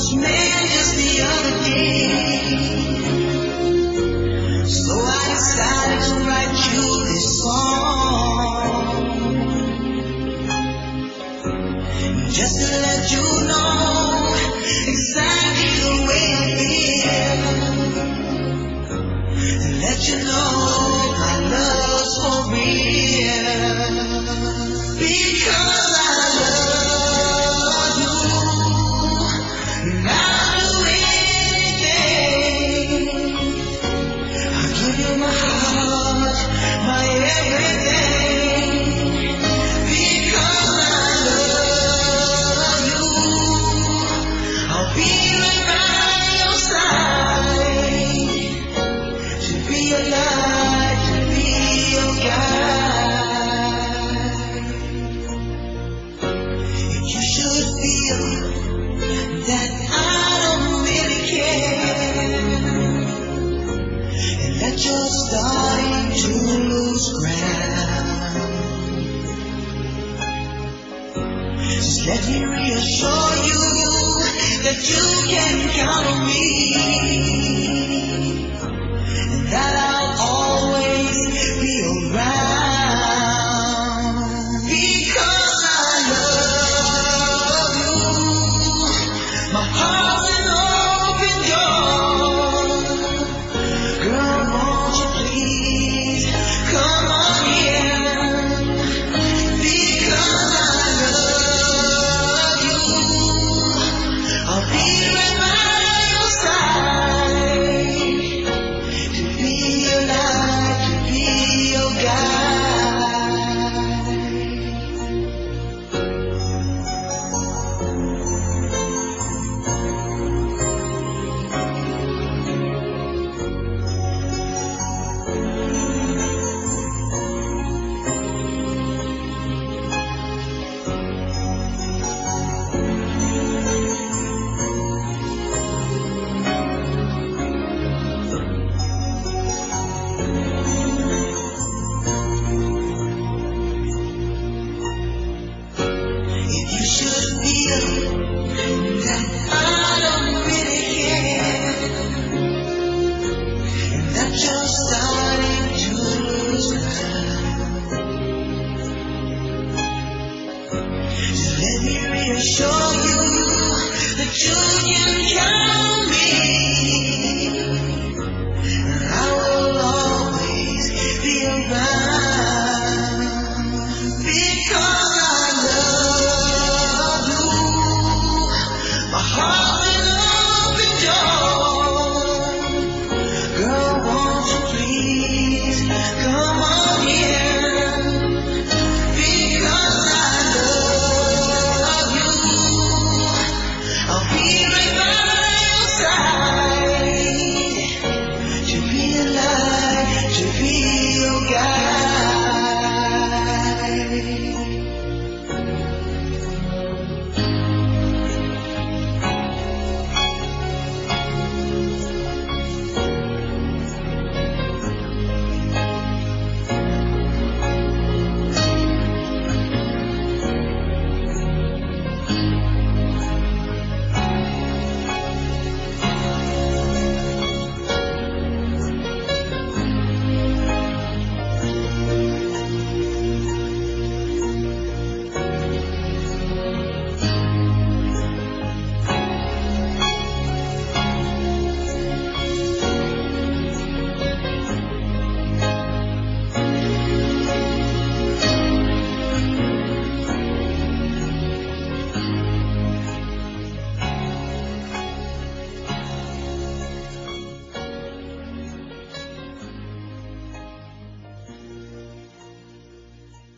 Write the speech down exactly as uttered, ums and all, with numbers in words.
this man just the other day. So I decided to write you this song, just to let you know exactly the way I feel, and let you know my love's for real. Because I love you, and I'll do anything. I'll give you my heart, my everything. Because I love you, I'll be right by your side, to be your light, to be your guide. If you should feel that I don't really care, and that you're starting to lose ground, just let me reassure you that you can count on me, and that I'll always be around. Because I love you, my heart's an open door. Girl, won't you please come on in? Because I love you, I'll be right by your side, to be your light, to be your guide. If you should feel that I don't really care, and that you're starting to lose ground, just let me reassure you that you can count